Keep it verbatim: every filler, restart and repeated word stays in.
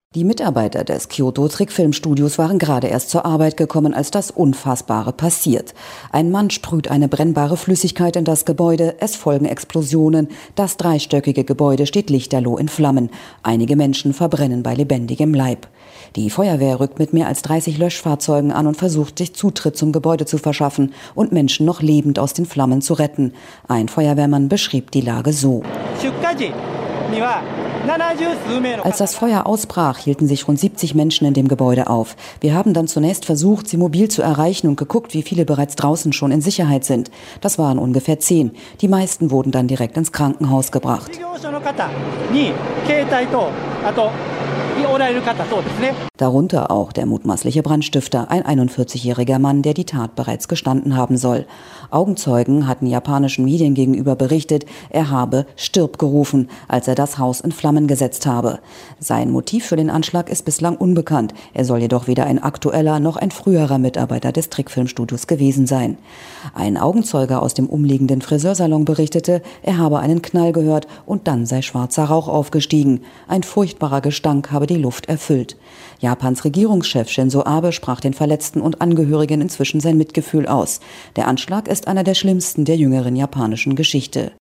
Die Mitarbeiter des Kyoto-Trickfilmstudios waren gerade erst zur Arbeit gekommen, als das Unfassbare passiert. Ein Mann sprüht eine brennbare Flüssigkeit in das Gebäude, es folgen Explosionen, das dreistöckige Gebäude steht lichterloh in Flammen. Einige Menschen verbrennen bei lebendigem Leib. Die Feuerwehr rückt mit mehr als dreißig Löschfahrzeugen an und versucht, sich Zutritt zum Gebäude zu verschaffen und Menschen noch lebend aus den Flammen zu retten. Ein Feuerwehrmann beschrieb die Lage so: Als das Feuer ausbrach, hielten sich rund siebzig Menschen in dem Gebäude auf. Wir haben dann zunächst versucht, sie mobil zu erreichen und geguckt, wie viele bereits draußen schon in Sicherheit sind. Das waren ungefähr zehn. Die meisten wurden dann direkt ins Krankenhaus gebracht. Darunter auch der mutmaßliche Brandstifter, ein einundvierzigjähriger Mann, der die Tat bereits gestanden haben soll. Augenzeugen hatten japanischen Medien gegenüber berichtet, er habe „Stirb" gerufen, als er das Haus in Flammen gesetzt habe. Sein Motiv für den Anschlag ist bislang unbekannt. Er soll jedoch weder ein aktueller noch ein früherer Mitarbeiter des Trickfilmstudios gewesen sein. Ein Augenzeuge aus dem umliegenden Friseursalon berichtete, er habe einen Knall gehört und dann sei schwarzer Rauch aufgestiegen. Ein furchtbarer Gestank habe die Luft erfüllt. Japans Regierungschef Shinzo Abe sprach den Verletzten und Angehörigen inzwischen sein Mitgefühl aus. Der Anschlag ist einer der schlimmsten der jüngeren japanischen Geschichte.